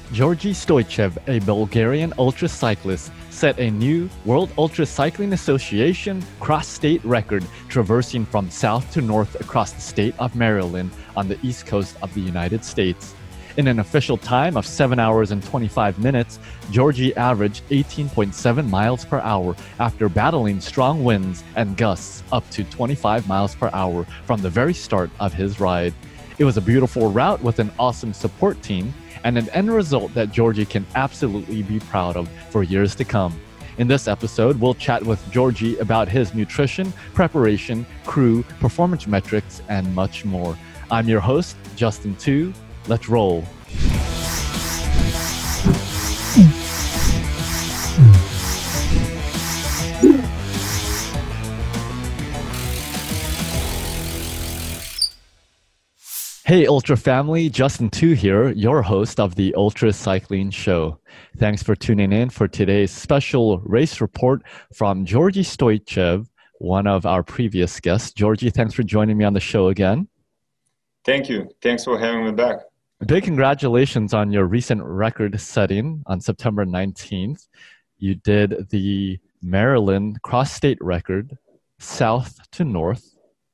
Georgy Stoichev, a Bulgarian ultracyclist, set a new World Ultra Cycling Association cross-state record, traversing from south to north across the state of Maryland on the east coast of the United States. In an official time of 7 hours and 25 minutes, Georgy averaged 18.7 miles per hour after battling strong winds and gusts up to 25 miles per hour from the very start of his ride. It was a beautiful route with an awesome support team and an end result that Georgy can absolutely be proud of for years to come. In this episode, we'll chat with Georgy about his nutrition, preparation, crew, performance metrics, and much more. I'm your host, Justin Tu. Let's roll. Hey Ultra family, Justin Tu here, your host of the Ultra Cycling Show. Thanks for tuning in for today's special race report from Georgy Stoichev, one of our previous guests. Georgy, thanks for joining me on the show again. Thank you. Thanks for having me back. Big congratulations on your recent record setting on September 19th. You did the Maryland cross-state record, south to north.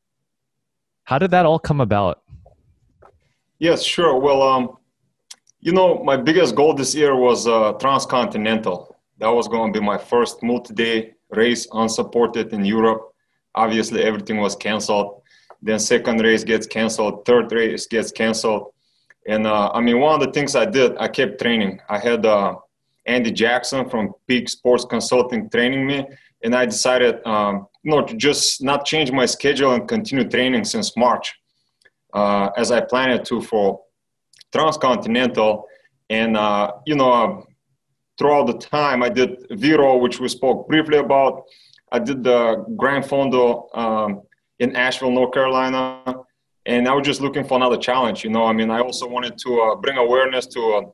How did that all come about? Yes, sure. Well, my biggest goal this year was Transcontinental. That was going to be my first multi-day race, unsupported in Europe. Obviously, everything was canceled. Then second race gets canceled. Third race gets canceled. And one of the things I did, I kept training. I had Andy Jackson from Peak Sports Consulting training me. And I decided, to just not change my schedule and continue training since March. As I planned to for Transcontinental. And, throughout the time, I did Vero, which we spoke briefly about. I did the Grand Fondo in Asheville, North Carolina. And I was just looking for another challenge. I also wanted to bring awareness to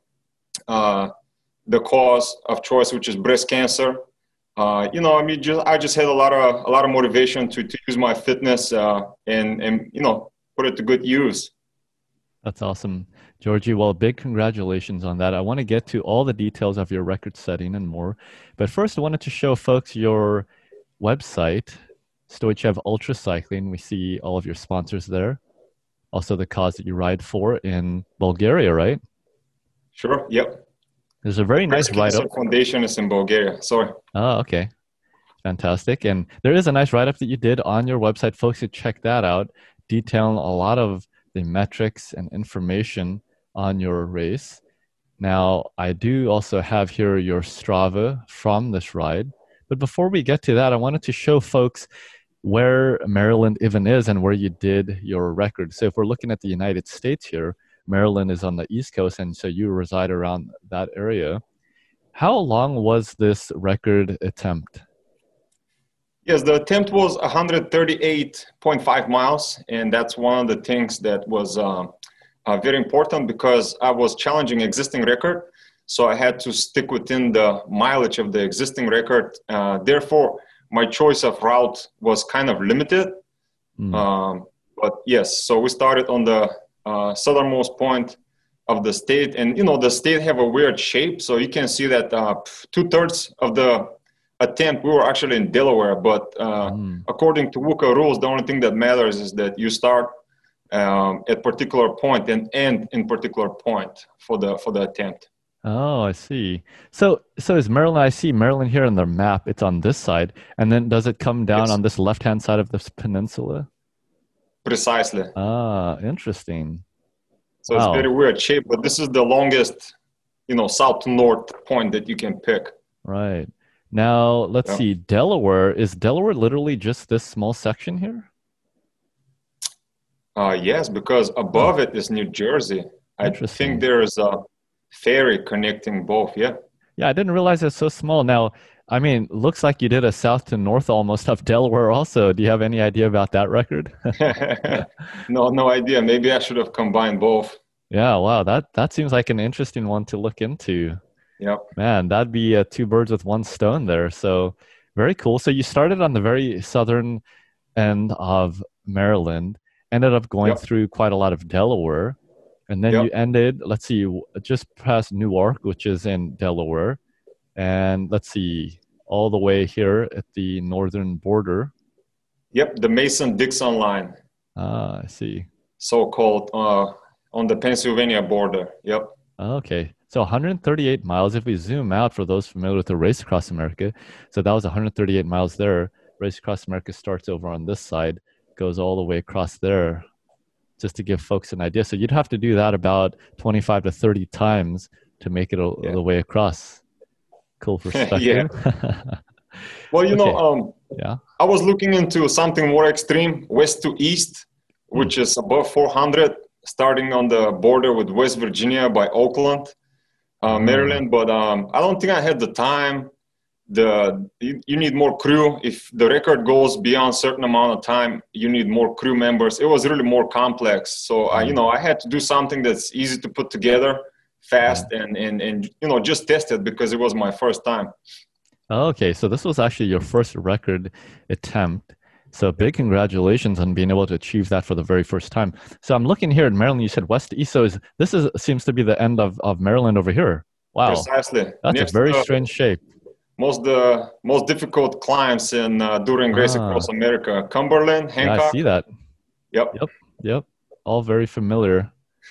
the cause of choice, which is breast cancer. I just had a lot of motivation to use my fitness and put it to good use. That's awesome, Georgy. Well, big congratulations on that. I want to get to all the details of your record setting and more. But first, I wanted to show folks your website, Stoichev Ultra Cycling. We see all of your sponsors there. Also the cause that you ride for in Bulgaria, right? Sure, yep. There's a very nice write-up. Foundation is in Bulgaria, sorry. Oh, okay. Fantastic. And there is a nice write-up that you did on your website. Folks should check that out, detailing a lot of the metrics and information on your race. Now, I do also have here your Strava from this ride. But before we get to that, I wanted to show folks where Maryland even is and where you did your record. So if we're looking at the United States here, Maryland is on the East Coast, and so you reside around that area. How long was this record attempt? Yes, the attempt was 138.5 miles, and that's one of the things that was very important because I was challenging existing record, so I had to stick within the mileage of the existing record. Therefore, my choice of route was kind of limited. But yes, so we started on the southernmost point of the state, and the state have a weird shape, so you can see that 2/3 of the attempt we were actually in Delaware, but according to WUCA rules, the only thing that matters is that you start at particular point and end in particular point for the attempt. Oh, I see. So is Maryland, I see Maryland here on the map, it's on this side, and then does it come down on this left-hand side of this peninsula? Precisely. Ah, interesting. So It's very weird shape, but this is the longest, south to north point that you can pick. Right. Now, let's see, Delaware, is Delaware literally just this small section here? Yes, because above it is New Jersey. I think there's a ferry connecting both, yeah. Yeah, I didn't realize it's so small. Now, looks like you did a south to north almost of Delaware also. Do you have any idea about that record? No idea. Maybe I should have combined both. Yeah, wow, that seems like an interesting one to look into. Yep. Man, that'd be two birds with one stone there. So very cool. So you started on the very southern end of Maryland, ended up going through quite a lot of Delaware. And then Yep. you ended, let's see, just past Newark, which is in Delaware. And let's see, all the way here at the northern border. Yep. The Mason-Dixon line, Ah, I see. so-called, on the Pennsylvania border. Yep. Okay. So 138 miles. If we zoom out for those familiar with the Race Across America, so that was 138 miles there. Race Across America starts over on this side, goes all the way across there, just to give folks an idea. So you'd have to do that about 25 to 30 times to make it Yeah. the way across. Cool Yeah. perspective. Well, Okay. Yeah. I was looking into something more extreme, west to east, Hmm. which is above 400, starting on the border with West Virginia by Oakland, Oh, Maryland. But I don't think I had the time. You need more crew. If the record goes beyond a certain amount of time, you need more crew members. It was really more complex. So I had to do something that's easy to put together, right. fast, and just test it because it was my first time. Okay, so this was actually your first record attempt. So Yep. big congratulations on being able to achieve that for the very first time. So I'm looking here in Maryland. You said west to east. So this is seems to be the end of Maryland over here. Wow, Precisely. that's a Next, very strange shape. the most difficult climbs in during Race Ah, Across America: Cumberland, yeah, I Hancock. see that. Yep. Yep, yep. All very familiar.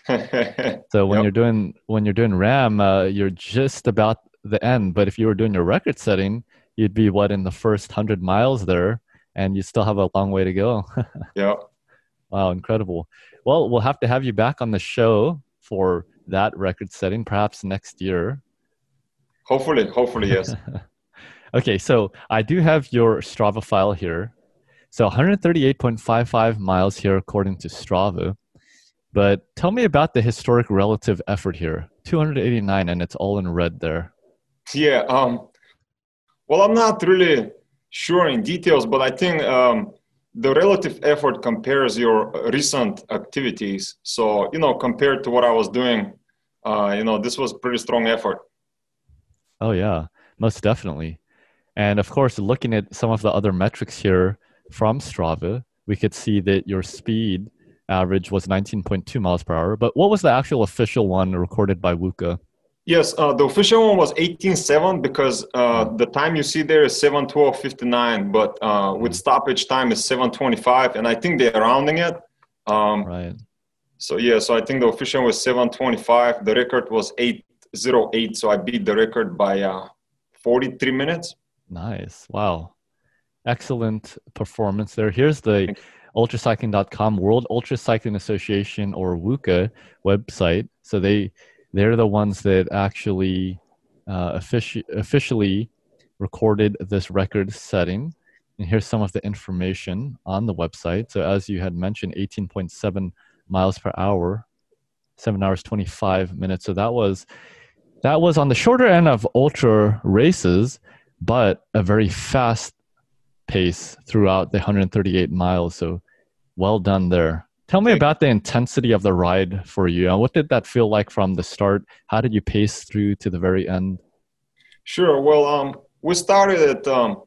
So Yep. when you're doing RAM, you're just about the end. But if you were doing your record setting, you'd be what in the first 100 miles there, and you still have a long way to go. Yep. Wow, incredible. Well, we'll have to have you back on the show for that record setting, perhaps next year. Hopefully, yes. Okay, so I do have your Strava file here. So 138.55 miles here according to Strava. But tell me about the historic relative effort here. 289, and it's all in red there. Yeah. Well, I'm not really sure in details, but I think the relative effort compares your recent activities. So, compared to what I was doing, this was pretty strong effort. Oh, yeah, most definitely. And of course, looking at some of the other metrics here from Strava, we could see that your speed average was 19.2 miles per hour. But what was the actual official one recorded by Wuka? Yes, the official one was 18.7 because Mm, the time you see there is 7:12:59, but with mm, stoppage time is 7:25, and I think they're rounding it. Um, right. so I think the official was 7:25. The record was 8:08, so I beat the record by 43 minutes. Nice. Wow. Excellent performance there. Here's the ultracycling.com World Ultra Cycling Association or WUCA website. So they're the ones that actually officially recorded this record setting. And here's some of the information on the website. So as you had mentioned, 18.7 miles per hour, 7 hours 25 minutes. So that was on the shorter end of ultra races, but a very fast pace throughout the 138 miles. So well done there. Tell me Thank you. about the intensity of the ride for you. What did that feel like from the start? How did you pace through to the very end? Sure. Well, we started at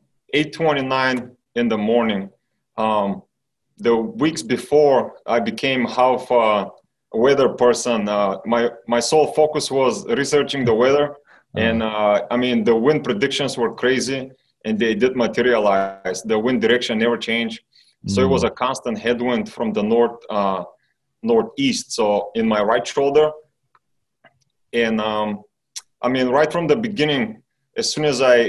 8:29 in the morning. Um, the weeks before, I became half a weather person. My sole focus was researching the weather, and Uh, I mean the wind predictions were crazy, and they did materialize. The wind direction never changed, so it was mm, a constant headwind from the northeast. So in my right shoulder, and I mean right from the beginning, as soon as I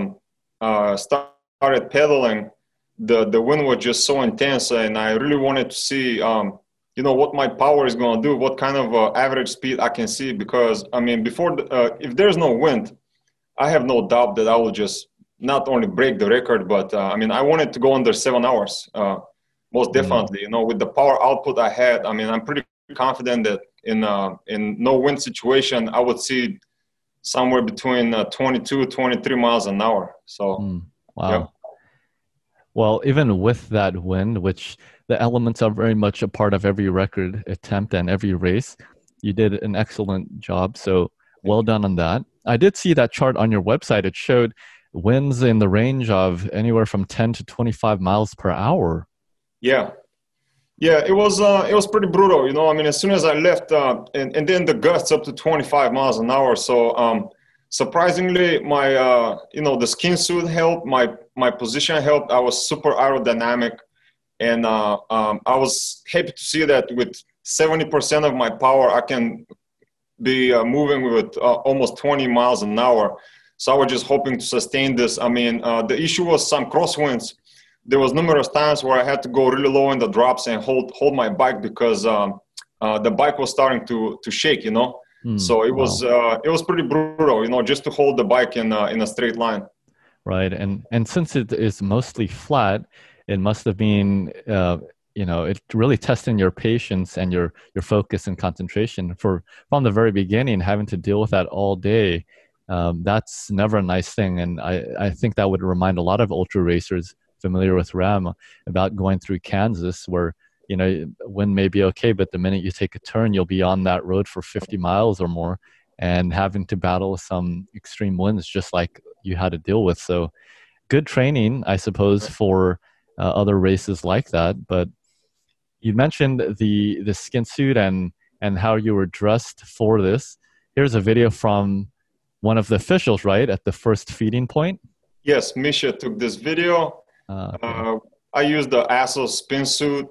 started pedaling, the wind was just so intense, and I really wanted to see, what my power is going to do, what kind of average speed I can see. Because I mean, if there's no wind, I have no doubt that I will just not only break the record, but I mean, I wanted to go under 7 hours, most mm. definitely. With the power output I had, I mean, I'm pretty confident that in no wind situation, I would see somewhere between 22, 23 miles an hour. So, Mm. yep. Wow. Well, even with that wind, which the elements are very much a part of every record attempt and every race, you did an excellent job. So Thank well you. done on that. I did see that chart on your website. It showed winds in the range of anywhere from 10 to 25 miles per hour. Yeah. Yeah, it was pretty brutal, you know. I mean, as soon as I left, and then the gusts up to 25 miles an hour. So surprisingly, my you know, the skin suit helped, my position helped. I was super aerodynamic, and I was happy to see that with 70% of my power, I can be moving with almost 20 miles an hour. So I was just hoping to sustain this. I mean, the issue was some crosswinds. There was numerous times where I had to go really low in the drops and hold my bike because the bike was starting to shake, you know. So it was pretty brutal, you know, just to hold the bike in a straight line. Right. And since it is mostly flat, it must have been you know, it really testing your patience and your focus and concentration for from the very beginning, having to deal with that all day. That's never a nice thing. And I think that would remind a lot of ultra racers familiar with RAAM about going through Kansas where, you know, wind may be okay, but the minute you take a turn, you'll be on that road for 50 miles or more and having to battle some extreme winds just like you had to deal with. So good training, I suppose, for other races like that. But you mentioned the skin suit and how you were dressed for this. Here's a video from one of the officials, right, at the first feeding point. Yes, Misha took this video. Okay. I used the ASOS spin suit.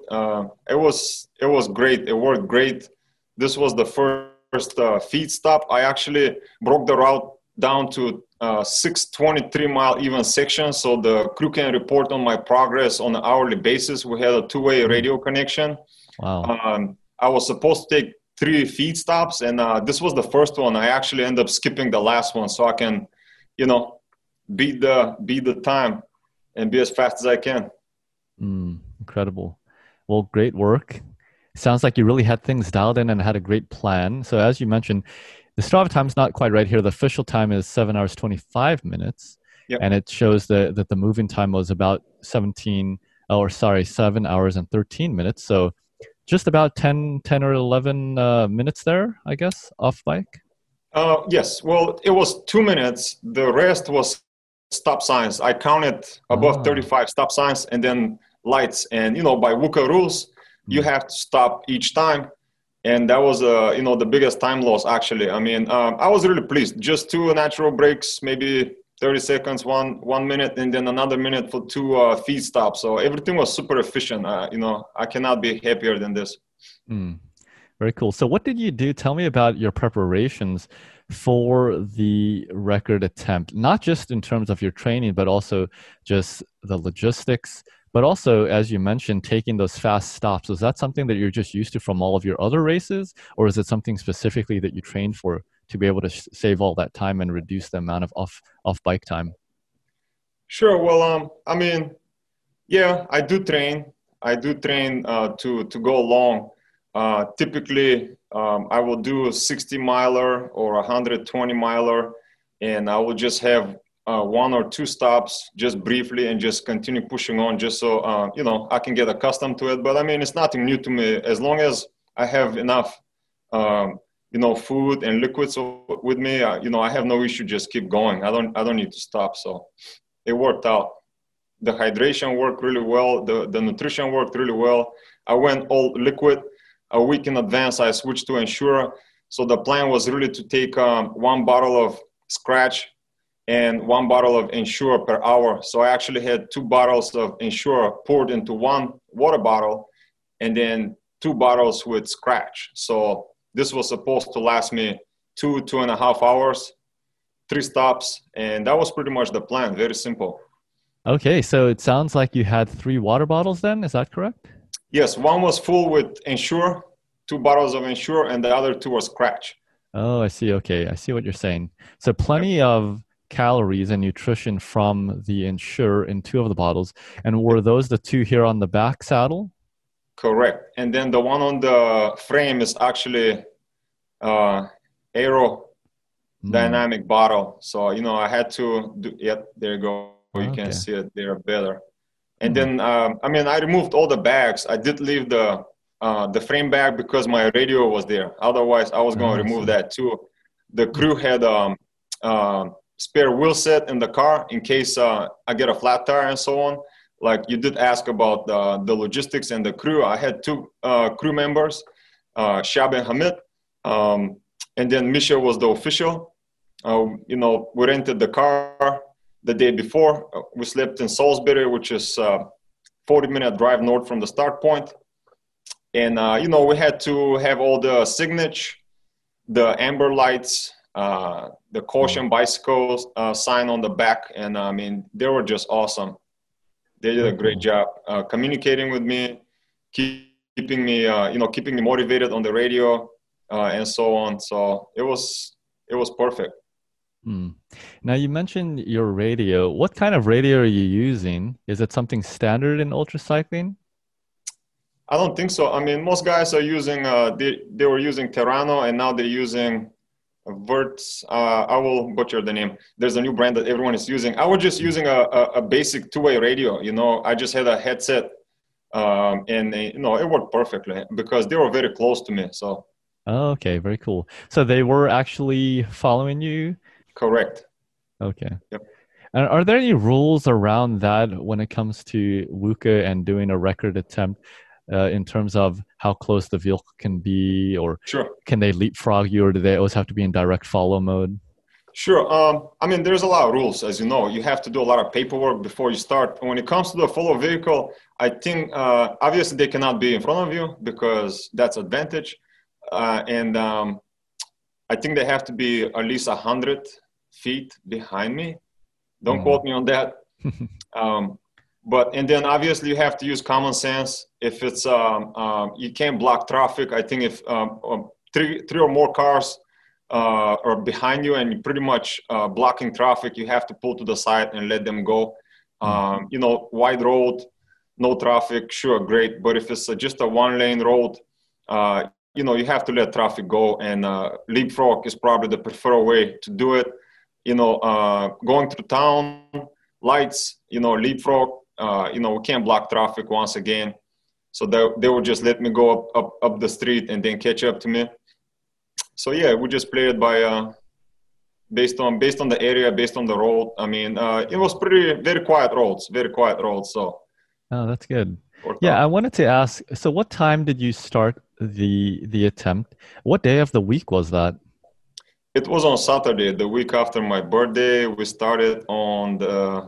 It was great. It worked great. This was the first feed stop. I actually broke the route down to 623 mile even section, so the crew can report on my progress on an hourly basis. We had a two-way radio connection. Wow. I was supposed to take 3 feed stops, and this was the first one. I actually ended up skipping the last one so I can, you know, beat the time and be as fast as I can. Incredible. Well, great work. Sounds like you really had things dialed in and had a great plan. So as you mentioned, the Strava time's not quite right here. The official time is 7 hours, 25 minutes. Yep. And it shows that the moving time was about 7 hours and 13 minutes. So just about 10 or 11 minutes there, I guess, off bike. Yes. Well, it was 2 minutes. The rest was stop signs. I counted above 35 stop signs and then lights. And, you know, by WUCA rules, you have to stop each time. And that was, you know, the biggest time loss, actually. I mean, I was really pleased. Just 2 natural breaks, maybe 30 seconds, one minute, and then another minute for 2 feed stops. So everything was super efficient. You know, I cannot be happier than this. Very cool. So what did you do? Tell me about your preparations for the record attempt, not just in terms of your training, but also just the logistics, but also, as you mentioned, taking those fast stops. Is that something that you're just used to from all of your other races, or is it something specifically that you trained for to be able to save all that time and reduce the amount of off bike time? Sure. Well, I mean, yeah, I do train. I do train to go long. Typically, I will do a 60 miler or 120 miler, and I will just have 1 or 2 stops just briefly and just continue pushing on just so, you know, I can get accustomed to it. But I mean, it's nothing new to me. As long as I have enough, you know, food and liquids with me, you know, I have no issue. Just keep going. I don't need to stop. So it worked out. The hydration worked really well. The nutrition worked really well. I went all liquid. A week in advance, I switched to Ensure. So the plan was really to take 1 bottle of Scratch and 1 bottle of Ensure per hour. So I actually had 2 bottles of Ensure poured into 1 water bottle and then 2 bottles with Scratch. So this was supposed to last me 2.5 hours, 3 stops. And that was pretty much the plan. Very simple. Okay, so it sounds like you had 3 water bottles then. Is that correct? Yes, 1 was full with Ensure, 2 bottles of Ensure, and the other 2 were Scratch. Oh, I see. Okay, I see what you're saying. So plenty of calories and nutrition from the Ensure in 2 of the bottles. And were those the 2 here on the back saddle? Correct. And then the one on the frame is actually aerodynamic bottle. So, you know, I had to do, yep, there you go. You can see it there better. And then, I mean, I removed all the bags. I did leave the frame bag because my radio was there. Otherwise, I was going to remove that too. The crew had spare wheel set in the car in case I get a flat tire and so on. like you did ask about the logistics and the crew. I had two crew members, Shab and Hamid, and then Misha was the official. You know, we rented the car the day before. We slept in Salisbury, which is 40-minute drive north from the start point. And, you know, we had to have all the signage, the amber lights, the caution bicycles sign on the back. And I mean, they were just awesome. They did a great job communicating with me, keeping me, you know, keeping me motivated on the radio and so on. So it was perfect. Now you mentioned your radio. What kind of radio are you using? Is it something standard in ultracycling? I don't think so. I mean, most guys are using, they were using Terrano, and now they're using Verts. I will butcher the name. There's a new brand that everyone is using. I was just using a basic two-way radio. You know, I just had a headset, and you know, it worked perfectly because they were very close to me. So. Oh, okay, very cool. So they were actually following you? Correct. Okay. Yep. And are there any rules around that when it comes to WUKA and doing a record attempt? In terms of how close the vehicle can be, or sure, can they leapfrog you, or do they always have to be in direct follow mode? Sure. I mean, there's a lot of rules, as you know. You have to do a lot of paperwork before you start. When it comes to the follow vehicle, I think obviously they cannot be in front of you because that's advantage. And I think they have to be at least 100 feet behind me. Don't quote me on that. And then obviously you have to use common sense. If it's, you can't block traffic. I think if three or more cars are behind you and you're pretty much blocking traffic, you have to pull to the side and let them go. You know, wide road, no traffic, sure, great. But if it's just a one-lane road, you know, you have to let traffic go. And leapfrog is probably the preferred way to do it. You know, going through town, lights, you know, leapfrog. You know, we can't block traffic once again. So they would just let me go up the street and then catch up to me. So yeah, we just play it by based on the area, based on the road. I mean, it was very quiet roads. So. Oh, that's good. Yeah, I wanted to ask. So, what time did you start the attempt? What day of the week was that? It was on Saturday, the week after my birthday. We started on the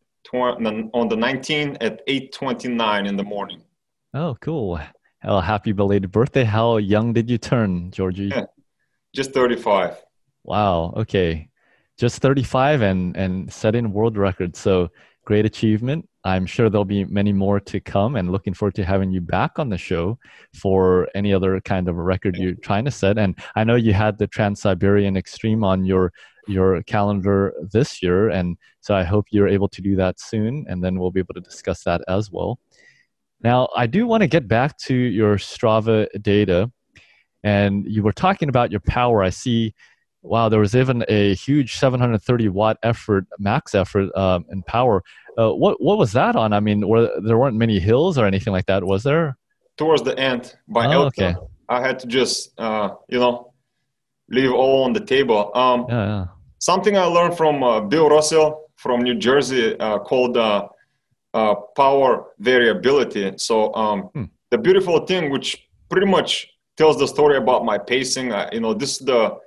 19th at 8:29 in the morning. Oh, cool. Well, happy belated birthday. How young did you turn, Georgie? Yeah, just 35. Wow. Okay. Just 35 and setting world records. So great achievement. I'm sure there'll be many more to come, and looking forward to having you back on the show for any other kind of a record you're trying to set. And I know you had the Trans-Siberian Extreme on your calendar this year, and so I hope you're able to do that soon, and then we'll be able to discuss that as well. Now, I do want to get back to your Strava data, and you were talking about your power. I see, wow, there was even a huge 730 watt max effort in power. What was that on? I mean, there weren't many hills or anything like that, was there? Towards the end, by Elkton, okay. I had to just, you know, leave all on the table. Yeah. Something I learned from Bill Russell from New Jersey called power variability. So the beautiful thing, which pretty much tells the story about my pacing, you know, this is the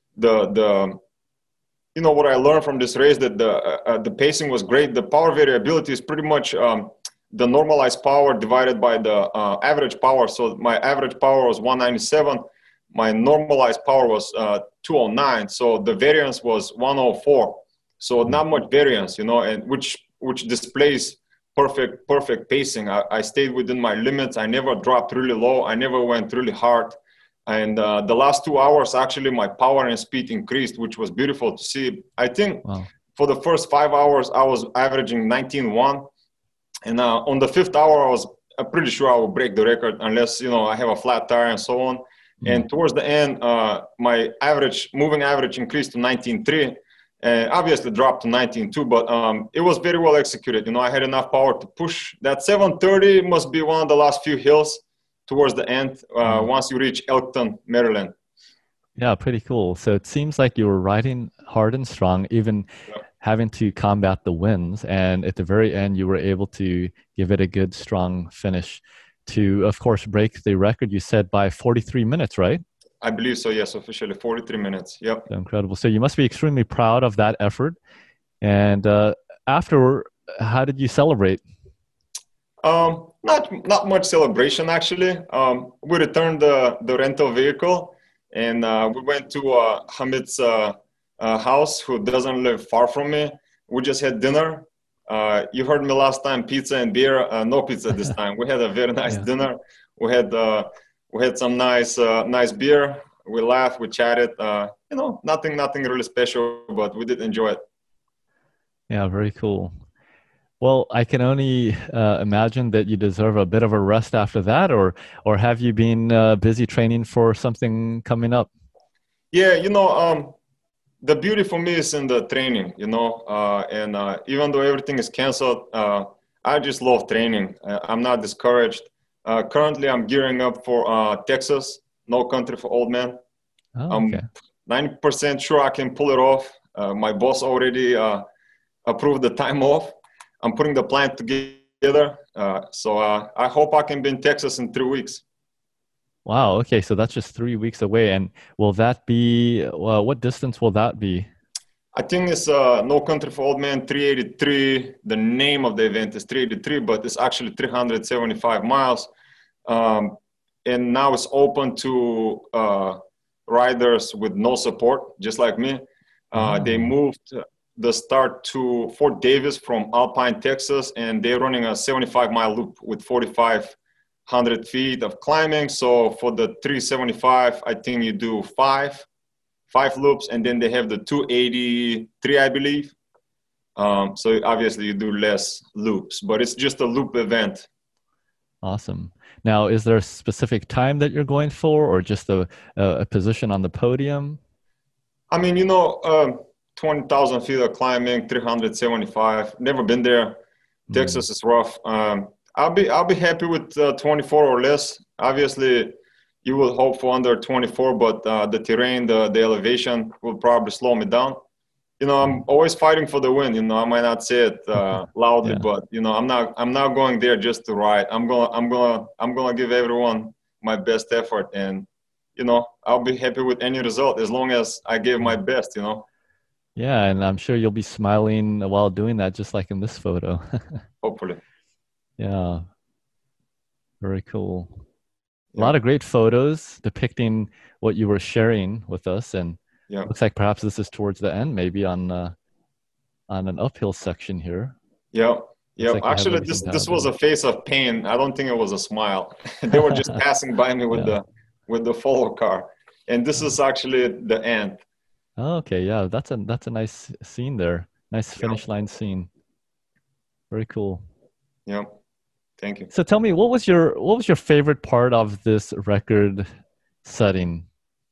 you know, what I learned from this race, that the pacing was great. The power variability is pretty much the normalized power divided by the average power. So my average power was 197. My normalized power was 209. So the variance was 104. So not much variance, you know, and which displays perfect pacing. I stayed within my limits. I never dropped really low. I never went really hard. And the last 2 hours, actually, my power and speed increased, which was beautiful to see. I think for the first 5 hours, I was averaging 19.1. And on the 5th hour, I was pretty sure I would break the record unless, you know, I have a flat tire and so on. And towards the end, my moving average increased to 19.3. And obviously dropped to 19.2, but it was very well executed. You know, I had enough power to push. That 730 must be one of the last few hills towards the end, once you reach Elkton, Maryland. Yeah, pretty cool. So it seems like you were riding hard and strong, even having to combat the winds. And at the very end, you were able to give it a good, strong finish to, of course, break the record you set by 43 minutes, right? I believe so, yes, officially 43 minutes. Yep. Incredible. So you must be extremely proud of that effort. And after, how did you celebrate? Not much celebration actually. We returned the rental vehicle, and we went to Hamid's house, who doesn't live far from me. We just had dinner. You heard me last time, pizza and beer. No pizza this time. We had a very nice dinner. We had some nice beer. We laughed, we chatted. Nothing really special, but we did enjoy it. Yeah, very cool. Well, I can only imagine that you deserve a bit of a rest after that, or have you been busy training for something coming up? Yeah, the beauty for me is in the training, and even though everything is canceled, I just love training. I'm not discouraged. Currently, I'm gearing up for Texas, No Country for Old Men. Oh, okay. I'm 90% sure I can pull it off. My boss already approved the time off. I'm putting the plan together. So I hope I can be in Texas in 3 weeks. Wow. Okay. So that's just 3 weeks away. And will that be, what distance will that be? I think it's No Country for Old Men 383. The name of the event is 383, but it's actually 375 miles. And now it's open to riders with no support, just like me. They moved the start to Fort Davis from Alpine, Texas, and they're running a 75-mile loop with 4,500 feet of climbing. So for the 375, I think you do five loops, and then they have the 283, I believe. So obviously you do less loops, but it's just a loop event. Awesome. Now, is there a specific time that you're going for, or just a position on the podium? I mean, 20,000 feet of climbing, 375. Never been there. Texas is rough. I'll be happy with 24 or less. Obviously, you will hope for under 24, but the terrain, the elevation will probably slow me down. I'm always fighting for the win. I might not say it loudly, but I'm not going there just to ride. I'm gonna give everyone my best effort, and I'll be happy with any result as long as I give my best. Yeah, and I'm sure you'll be smiling while doing that, just like in this photo. Hopefully. Yeah. Very cool. A lot of great photos depicting what you were sharing with us, and looks like perhaps this is towards the end, maybe on an uphill section here. Yeah. Like actually, this was a face of pain. I don't think it was a smile. They were just passing by me with the follow car, and this is actually the end. Oh, okay, yeah, that's a nice scene there. Nice finish line scene. Very cool. Yeah, thank you. So tell me, what was your favorite part of this record setting?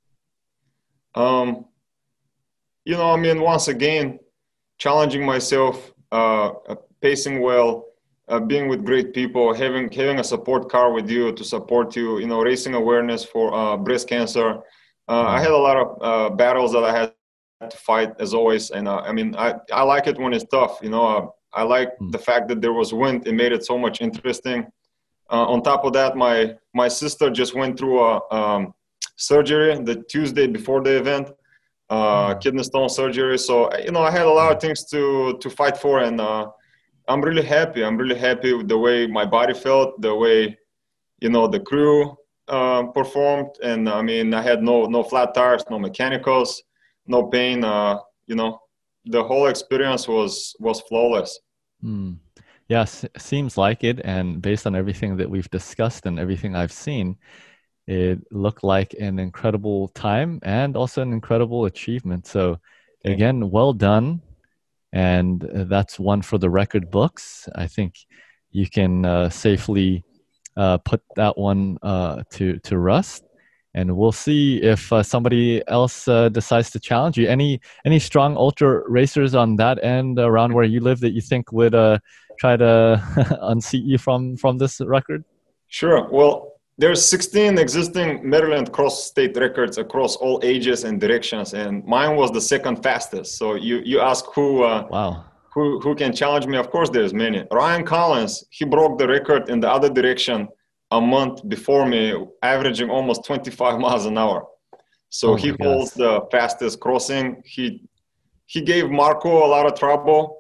Once again, challenging myself, pacing well, being with great people, having a support car with you to support you, raising awareness for breast cancer. I had a lot of battles that I had to fight, as always. And I like it when it's tough. I like the fact that there was wind. It made it so much interesting. On top of that, my sister just went through a surgery the Tuesday before the event, kidney stone surgery. So, I had a lot of things to fight for, and I'm really happy. I'm really happy with the way my body felt, the way, the crew performed. And I had no flat tires, no mechanicals, no pain. The whole experience was flawless. Yes, seems like it. And based on everything that we've discussed and everything I've seen, it looked like an incredible time and also an incredible achievement. So again, well done. And that's one for the record books. I think you can safely put that one to rest. And we'll see if somebody else decides to challenge you. Any strong ultra racers on that end around where you live that you think would try to unseat you from this record? Sure. Well, There's 16 existing Maryland cross state records across all ages and directions, and mine was the second fastest. So you ask Wow. who can challenge me? Of course, there's many. Ryan Collins, he broke the record in the other direction a month before me, averaging almost 25 miles an hour. So Oh he my holds gosh. the fastest crossing. He gave Marco a lot of trouble.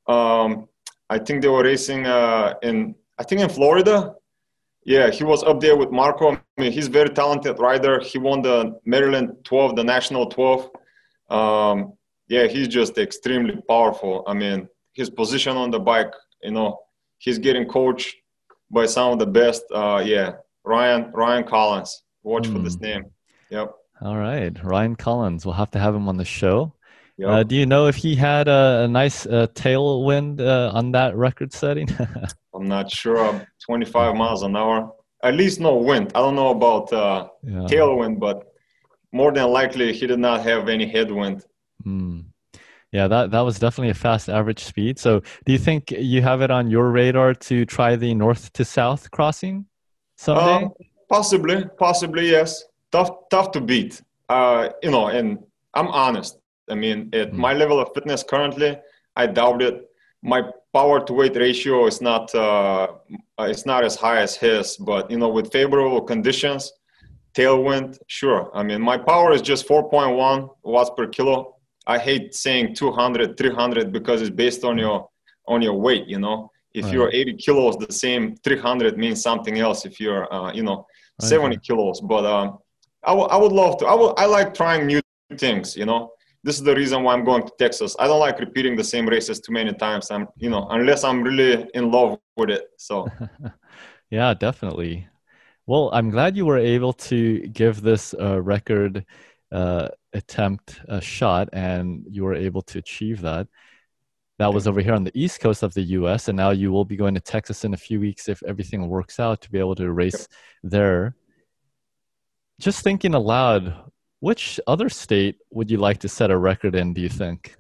I think they were racing in Florida. Yeah, he was up there with Marco. I mean, he's a very talented rider. He won the Maryland 12, the National 12. Yeah, he's just extremely powerful. I mean, his position on the bike, he's getting coached by some of the best. Yeah, Ryan Collins. Watch for this Hmm. name. Yep, All right. Ryan Collins. We'll have to have him on the show. yep. Do you know if he had a nice tailwind on that record setting? I'm not sure. 25 miles an hour. At least no wind. I don't know about Yeah. tailwind, but more than likely he did not have any headwind. Hmm. Yeah, that was definitely a fast average speed. So, do you think you have it on your radar to try the north to south crossing someday? Um, possibly yes. Tough to beat. And I'm honest. I mean, at Hmm. my level of fitness currently, I doubt it. My power to weight ratio is not it's not as high as his, but with favorable conditions, tailwind, sure. I mean, my power is just 4.1 watts per kilo. I hate saying 200, 300 because it's based on your weight. If Right, you're 80 kilos, the same 300 means something else. If you're 70 right. kilos, but I would love to. I like trying new things. This is the reason why I'm going to Texas. I don't like repeating the same races too many times. Unless I'm really in love with it. So Yeah, definitely. Well, I'm glad you were able to give this record attempt a shot and you were able to achieve that. That was thank over you. here on the East Coast of the US, and now you will be going to Texas in a few weeks if everything works out to be able to race there. Just thinking aloud, which other state would you like to set a record in, do you think?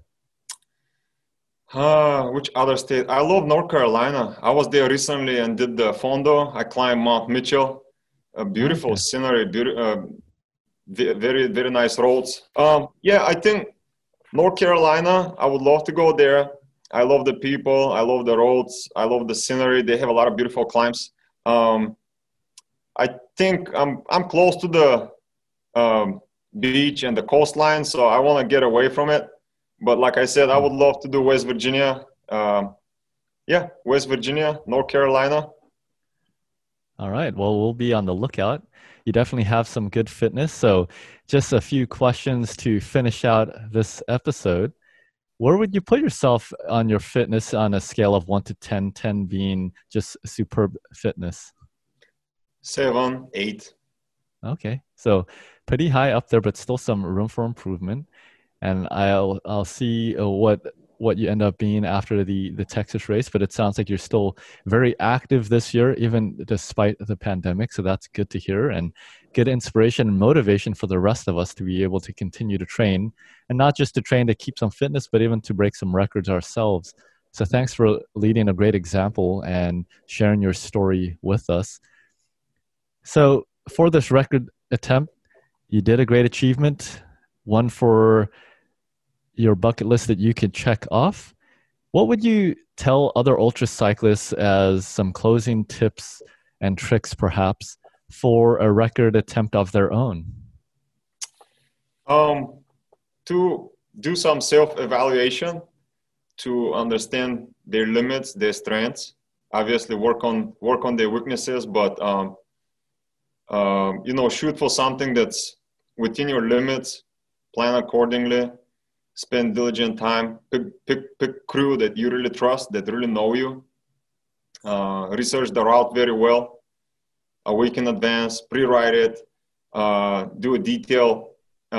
Which other state? I love North Carolina. I was there recently and did the Fondo. I climbed Mount Mitchell. A Oh, beautiful okay. scenery, very, very nice roads. Yeah, I think North Carolina, I would love to go there. I love the people. I love the roads. I love the scenery. They have a lot of beautiful climbs. Um, I think I'm close to the beach and the coastline, so I want to get away from it. But like I said, I Hmm. would love to do West Virginia. Yeah, West Virginia, North Carolina. All right. Well, we'll be on the lookout. You definitely have some good fitness. So, just a few questions to finish out this episode. Where would you put yourself on your fitness on a scale of 1 to 10, 10 being just superb fitness? 7, 8. Okay. So, pretty high up there, but still some room for improvement. And I'll see what you end up being after the Texas race. But it sounds like you're still very active this year, even despite the pandemic. So that's good to hear and good inspiration and motivation for the rest of us to be able to continue to train and not just to train to keep some fitness, but even to break some records ourselves. So thanks for leading a great example and sharing your story with us. So for this record attempt, you did a great achievement, one for your bucket list that you could check off. What would you tell other ultra cyclists as some closing tips and tricks, perhaps, for a record attempt of their own? Um, to do some self-evaluation to understand their limits, their strengths. Obviously, work on their weaknesses, but shoot for something that's within your limits. Plan accordingly. Spend diligent time. Pick crew that you really trust, that really know you. Research the route very well. A week in advance. Pre-write it. Do a detailed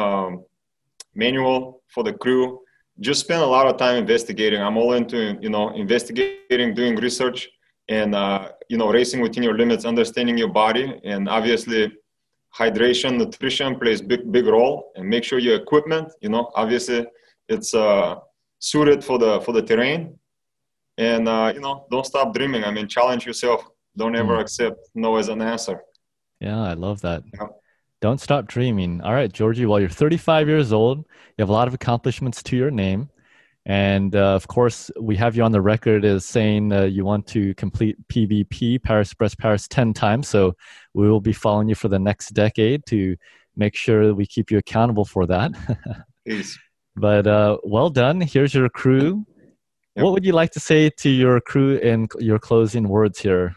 manual for the crew. Just spend a lot of time investigating. I'm all into investigating, doing research, and racing within your limits, understanding your body, and obviously hydration, nutrition plays big role. And make sure your equipment, obviously it's suited for the terrain. And don't stop dreaming. I mean, challenge yourself. Don't ever Hmm. accept no as an answer. Yeah, I love that. Yeah. Don't stop dreaming. All right, Georgie, well, you're 35 years old. You have a lot of accomplishments to your name. And of course, we have you on the record as saying you want to complete PVP, Paris Brest Paris, 10 times. So we will be following you for the next decade to make sure that we keep you accountable for that. Please. But well done. Here's your crew. Yep. What would you like to say to your crew in your closing words here?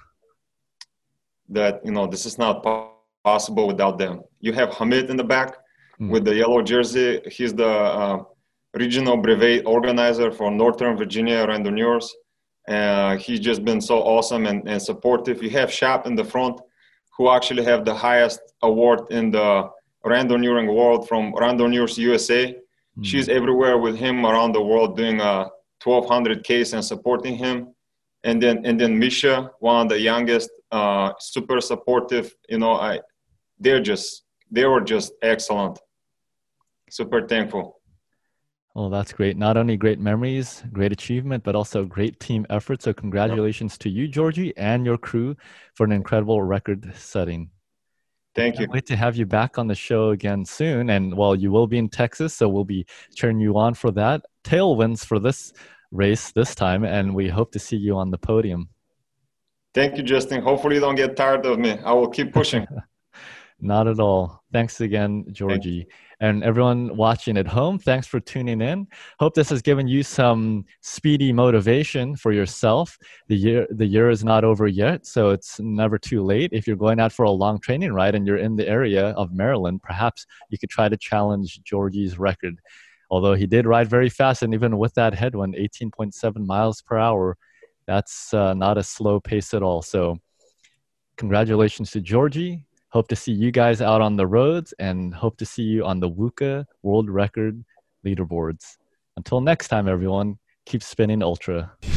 That, this is not possible without them. You have Hamid in the back with the yellow jersey. He's the regional brevet organizer for Northern Virginia randonneurs. He's just been so awesome and supportive. You have Shap in the front, who actually have the highest award in the randonneuring world from Randonneurs USA. She's everywhere with him around the world doing 1,200 Ks and supporting him. And then Misha, one of the youngest, super supportive. They were just excellent. Super thankful. Well, that's great. Not only great memories, great achievement, but also great team effort. So congratulations to you, Georgie, and your crew for an incredible record setting. Thank you. Wait to have you back on the show again soon. And well, you will be in Texas, so we'll be cheering you on for that. Tailwinds for this race this time, and we hope to see you on the podium. Thank you, Justin. Hopefully you don't get tired of me. I will keep pushing. Not at all. Thanks again, Georgie. And everyone watching at home, thanks for tuning in. Hope this has given you some speedy motivation for yourself. The year is not over yet, so it's never too late. If you're going out for a long training ride and you're in the area of Maryland, perhaps you could try to challenge Georgie's record. Although he did ride very fast, and even with that headwind, 18.7 miles per hour, that's not a slow pace at all. So congratulations to Georgie. Hope to see you guys out on the roads and hope to see you on the WUCA World Record leaderboards. Until next time, everyone, keep spinning ultra.